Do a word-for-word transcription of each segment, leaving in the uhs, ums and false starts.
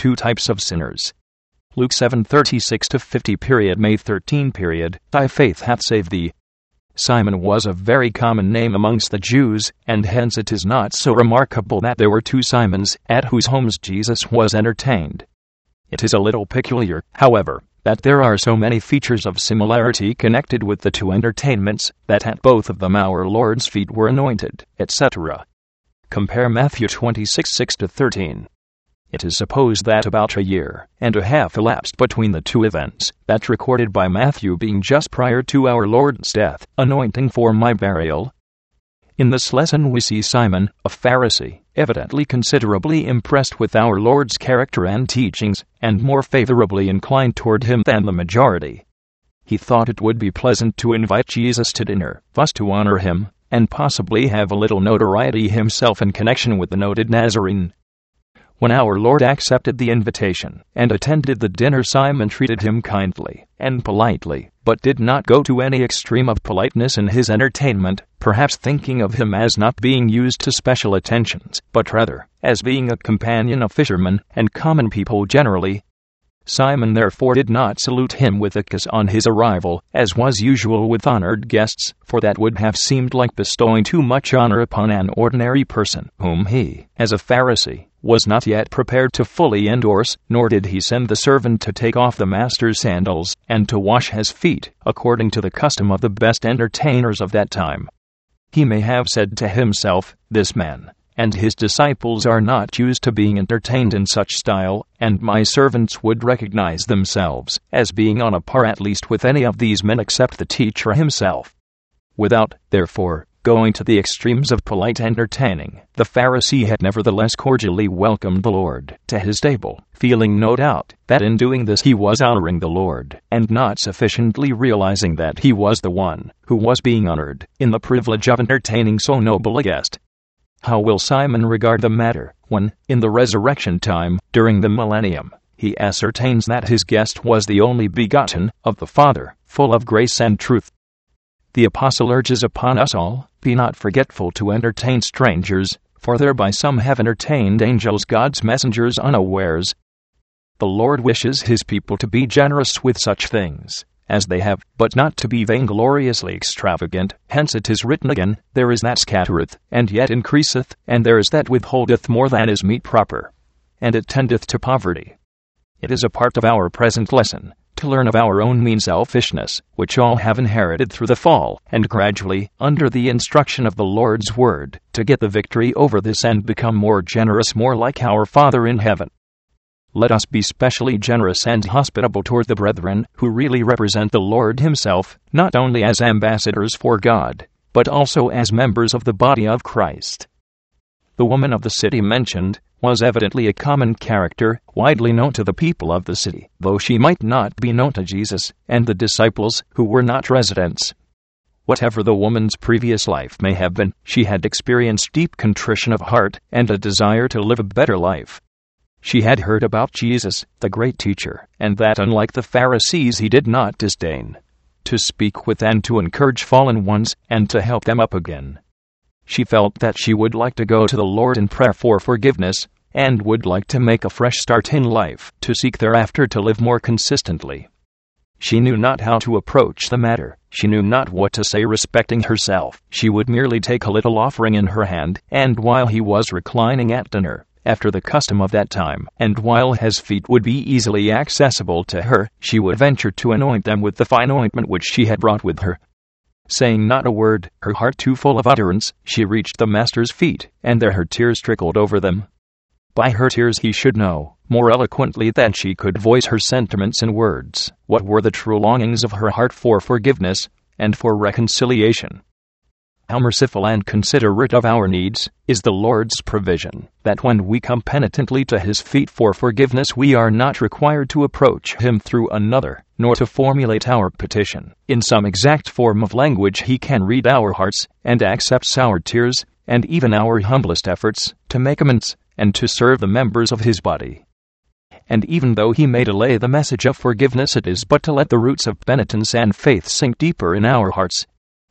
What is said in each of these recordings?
two types of sinners. Luke seven thirty-six to fifty. May thirteen. Thy faith hath saved thee. Simon was a very common name amongst the Jews, and hence it is not so remarkable that there were two Simons, at whose homes Jesus was entertained. It is a little peculiar, however, that there are so many features of similarity connected with the two entertainments, that at both of them our Lord's feet were anointed, et cetera. Compare Matthew twenty-six six to thirteen. It is supposed that about a year and a half elapsed between the two events, that recorded by Matthew being just prior to our Lord's death, anointing for my burial. In this lesson we see Simon, a Pharisee, evidently considerably impressed with our Lord's character and teachings, and more favorably inclined toward him than the majority. He thought it would be pleasant to invite Jesus to dinner, thus to honor him, and possibly have a little notoriety himself in connection with the noted Nazarene. When our Lord accepted the invitation and attended the dinner, Simon treated him kindly and politely, but did not go to any extreme of politeness in his entertainment, perhaps thinking of him as not being used to special attentions, but rather as being a companion of fishermen and common people generally. Simon therefore did not salute him with a kiss on his arrival, as was usual with honored guests, for that would have seemed like bestowing too much honor upon an ordinary person, whom he, as a Pharisee, was not yet prepared to fully endorse, nor did he send the servant to take off the master's sandals, and to wash his feet, according to the custom of the best entertainers of that time. He may have said to himself, "This man and his disciples are not used to being entertained in such style, and my servants would recognize themselves as being on a par at least with any of these men except the teacher himself." Without, therefore, going to the extremes of polite entertaining, the Pharisee had nevertheless cordially welcomed the Lord to his table, feeling no doubt that in doing this he was honoring the Lord, and not sufficiently realizing that he was the one who was being honored in the privilege of entertaining so noble a guest. How will Simon regard the matter when, in the resurrection time, during the millennium, he ascertains that his guest was the only begotten of the Father, full of grace and truth? The apostle urges upon us all, "Be not forgetful to entertain strangers, for thereby some have entertained angels, God's messengers, unawares." The Lord wishes his people to be generous with such things as they have, but not to be vaingloriously extravagant. Hence it is written again, "There is that scattereth, and yet increaseth, and there is that withholdeth more than is meet proper, and it tendeth to poverty." It is a part of our present lesson to learn of our own mean selfishness, which all have inherited through the fall, and gradually, under the instruction of the Lord's word, to get the victory over this and become more generous, more like our Father in heaven. Let us be specially generous and hospitable toward the brethren who really represent the Lord himself, not only as ambassadors for God, but also as members of the body of Christ. The woman of the city mentioned was evidently a common character, widely known to the people of the city, though she might not be known to Jesus and the disciples who were not residents. Whatever the woman's previous life may have been, she had experienced deep contrition of heart and a desire to live a better life. She had heard about Jesus, the great teacher, and that unlike the Pharisees he did not disdain to speak with and to encourage fallen ones and to help them up again. She felt that she would like to go to the Lord in prayer for forgiveness, and would like to make a fresh start in life, to seek thereafter to live more consistently. She knew not how to approach the matter. She knew not what to say respecting herself. She would merely take a little offering in her hand, and while he was reclining at dinner, after the custom of that time, and while his feet would be easily accessible to her, she would venture to anoint them with the fine ointment which she had brought with her. Saying not a word, her heart too full of utterance, she reached the Master's feet, and there her tears trickled over them. By her tears he should know, more eloquently than she could voice her sentiments in words, what were the true longings of her heart for forgiveness and for reconciliation. How merciful and considerate of our needs is the Lord's provision, that when we come penitently to his feet for forgiveness we are not required to approach him through another, nor to formulate our petition in some exact form of language. He can read our hearts, and accepts our tears, and even our humblest efforts, to make amends, and to serve the members of his body. And even though he may delay the message of forgiveness, it is but to let the roots of penitence and faith sink deeper in our hearts.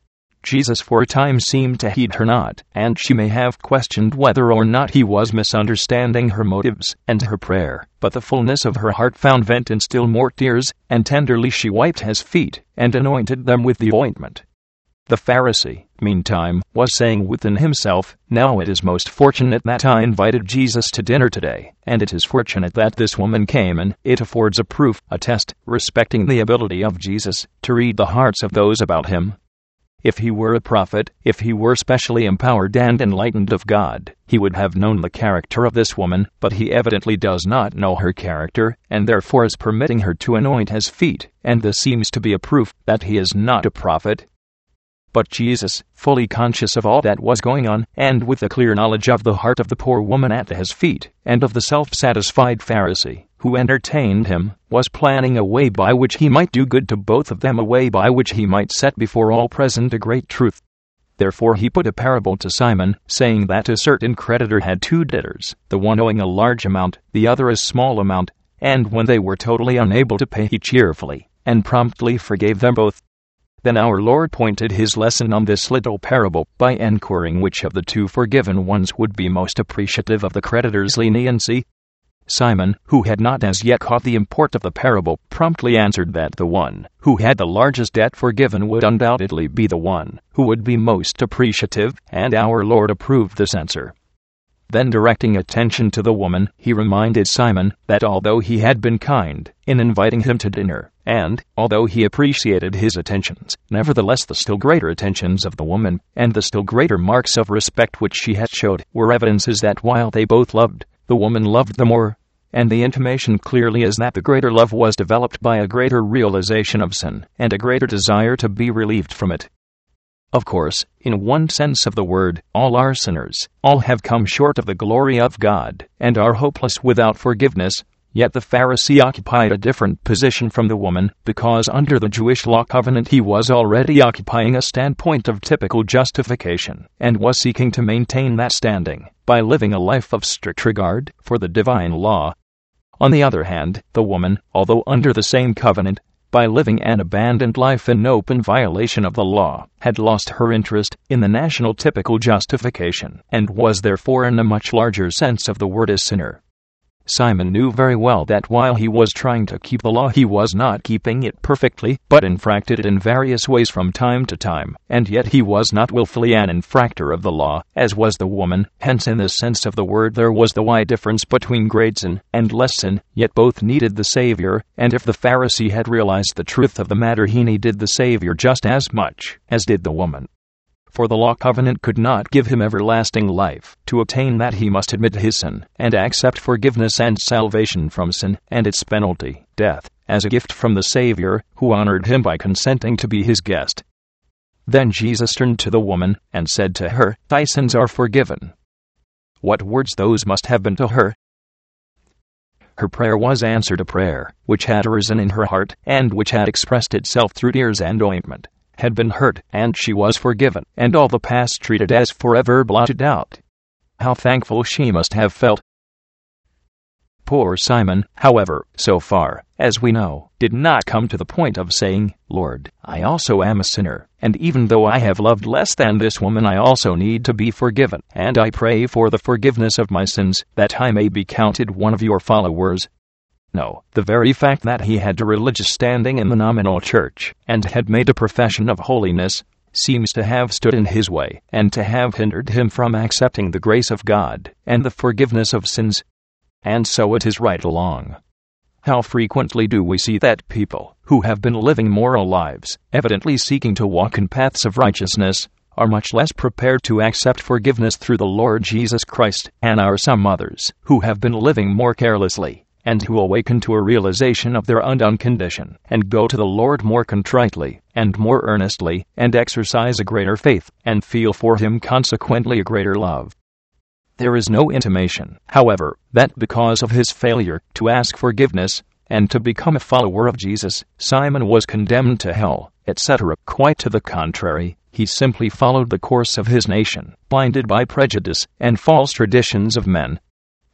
Jesus for a time seemed to heed her not, and she may have questioned whether or not he was misunderstanding her motives and her prayer, but the fullness of her heart found vent in still more tears, and tenderly she wiped his feet, and anointed them with the ointment. The Pharisee, meantime, was saying within himself, "Now it is most fortunate that I invited Jesus to dinner today, and it is fortunate that this woman came, and it affords a proof, a test, respecting the ability of Jesus to read the hearts of those about him. If he were a prophet, if he were specially empowered and enlightened of God, he would have known the character of this woman, but he evidently does not know her character, and therefore is permitting her to anoint his feet, and this seems to be a proof that he is not a prophet." But Jesus, fully conscious of all that was going on, and with a clear knowledge of the heart of the poor woman at his feet, and of the self-satisfied Pharisee who entertained him, was planning a way by which he might do good to both of them, a way by which he might set before all present a great truth. Therefore he put a parable to Simon, saying that a certain creditor had two debtors, the one owing a large amount, the other a small amount, and when they were totally unable to pay, he cheerfully and promptly forgave them both. Then our Lord pointed his lesson on this little parable by enquiring which of the two forgiven ones would be most appreciative of the creditor's leniency. Simon, who had not as yet caught the import of the parable, promptly answered that the one who had the largest debt forgiven would undoubtedly be the one who would be most appreciative, and our Lord approved this answer. Then, directing attention to the woman, he reminded Simon that although he had been kind in inviting him to dinner, and although he appreciated his attentions, nevertheless the still greater attentions of the woman, and the still greater marks of respect which she had showed, were evidences that while they both loved, the woman loved the more, and the intimation clearly is that the greater love was developed by a greater realization of sin, and a greater desire to be relieved from it. Of course, in one sense of the word, all are sinners, all have come short of the glory of God, and are hopeless without forgiveness. Yet the Pharisee occupied a different position from the woman, because under the Jewish law covenant he was already occupying a standpoint of typical justification, and was seeking to maintain that standing by living a life of strict regard for the divine law. On the other hand, the woman, although under the same covenant, by living an abandoned life in open violation of the law, had lost her interest in the national typical justification, and was therefore in a much larger sense of the word a sinner. Simon knew very well that while he was trying to keep the law, he was not keeping it perfectly, but infracted it in various ways from time to time, and yet he was not willfully an infractor of the law, as was the woman. Hence in this sense of the word there was the wide difference between great sin and less sin, yet both needed the Savior, and if the Pharisee had realized the truth of the matter, he needed the Savior just as much as did the woman. For the law covenant could not give him everlasting life. To obtain that he must admit his sin, and accept forgiveness and salvation from sin, and its penalty, death, as a gift from the Savior, who honored him by consenting to be his guest. Then Jesus turned to the woman, and said to her, "Thy sins are forgiven." What words those must have been to her! Her prayer was answered, a prayer which had arisen in her heart, and which had expressed itself through tears and ointment, had been heard, and she was forgiven, and all the past treated as forever blotted out. How thankful she must have felt! Poor Simon, however, so far as we know, did not come to the point of saying, "Lord, I also am a sinner, and even though I have loved less than this woman, I also need to be forgiven, and I pray for the forgiveness of my sins, that I may be counted one of your followers." No, the very fact that he had a religious standing in the nominal church, and had made a profession of holiness, seems to have stood in his way, and to have hindered him from accepting the grace of God, and the forgiveness of sins. And so it is right along. How frequently do we see that people, who have been living moral lives, evidently seeking to walk in paths of righteousness, are much less prepared to accept forgiveness through the Lord Jesus Christ, and are some others, who have been living more carelessly, and who awaken to a realization of their undone condition, and go to the Lord more contritely, and more earnestly, and exercise a greater faith, and feel for him consequently a greater love. There is no intimation, however, that because of his failure to ask forgiveness, and to become a follower of Jesus, Simon was condemned to hell, et cetera. Quite to the contrary, he simply followed the course of his nation, blinded by prejudice and false traditions of men.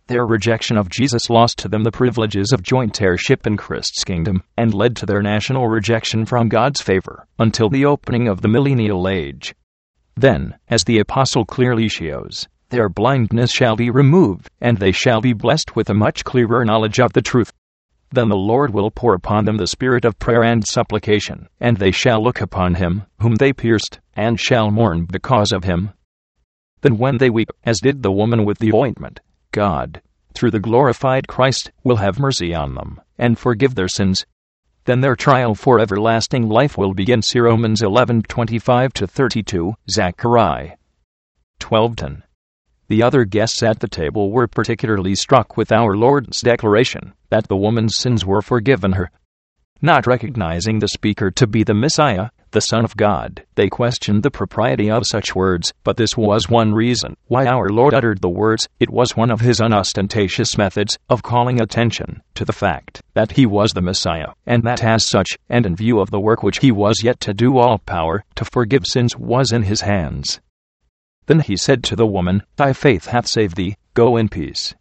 Their rejection of Jesus lost to them the privileges of joint heirship in Christ's kingdom, and led to their national rejection from God's favor, until the opening of the millennial age. Then, as the apostle clearly shows, their blindness shall be removed, and they shall be blessed with a much clearer knowledge of the truth. Then the Lord will pour upon them the spirit of prayer and supplication, and they shall look upon him, whom they pierced, and shall mourn because of him. Then when they weep, as did the woman with the ointment, God, through the glorified Christ, will have mercy on them, and forgive their sins. Then their trial for everlasting life will begin. See Romans eleven twenty-five to thirty-two, Zechariah twelve ten. The other guests at the table were particularly struck with our Lord's declaration that the woman's sins were forgiven her. Not recognizing the speaker to be the Messiah, the Son of God, they questioned the propriety of such words, but this was one reason why our Lord uttered the words. It was one of his unostentatious methods of calling attention to the fact that he was the Messiah, and that as such, and in view of the work which he was yet to do, all power to forgive sins was in his hands. Then he said to the woman, "Thy faith hath saved thee, go in peace."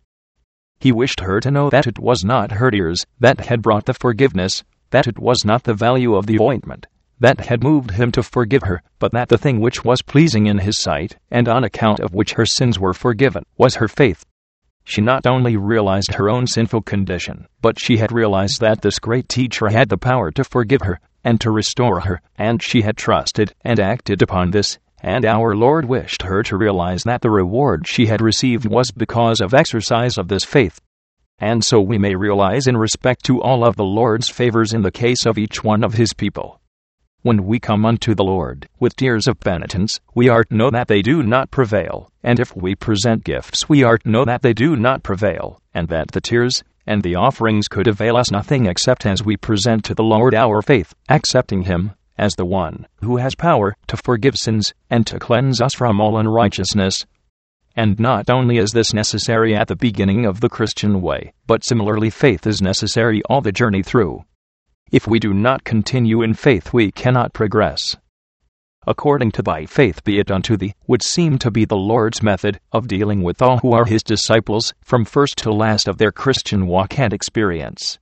He wished her to know that it was not her tears that had brought the forgiveness, that it was not the value of the ointment that had moved him to forgive her, but that the thing which was pleasing in his sight, and on account of which her sins were forgiven, was her faith. She not only realized her own sinful condition, but she had realized that this great teacher had the power to forgive her and to restore her, and she had trusted and acted upon this, and our Lord wished her to realize that the reward she had received was because of exercise of this faith. And so we may realize in respect to all of the Lord's favors in the case of each one of his people. When we come unto the Lord with tears of penitence, we are to know that they do not prevail, and if we present gifts, we are to know that they do not prevail, and that the tears and the offerings could avail us nothing except as we present to the Lord our faith, accepting him as the one who has power to forgive sins and to cleanse us from all unrighteousness. And not only is this necessary at the beginning of the Christian way, but similarly faith is necessary all the journey through. If we do not continue in faith, we cannot progress. According to "by faith be it unto thee," would seem to be the Lord's method of dealing with all who are his disciples, from first to last of their Christian walk and experience.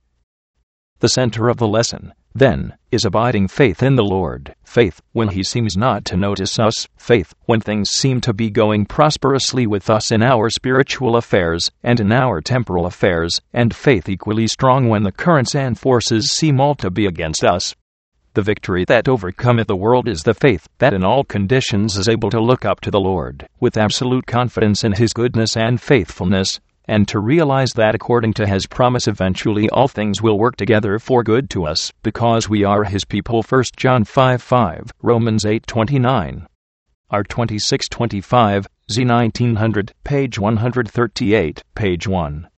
The center of the lesson, then, is abiding faith in the Lord, faith when he seems not to notice us, faith when things seem to be going prosperously with us in our spiritual affairs and in our temporal affairs, and faith equally strong when the currents and forces seem all to be against us. The victory that overcometh the world is the faith that in all conditions is able to look up to the Lord with absolute confidence in his goodness and faithfulness, and to realize that according to his promise eventually all things will work together for good to us, because we are his people. First John five five, Romans eight twenty-nine. R twenty-six twenty-five, Z nineteen hundred, page one thirty-eight, page one.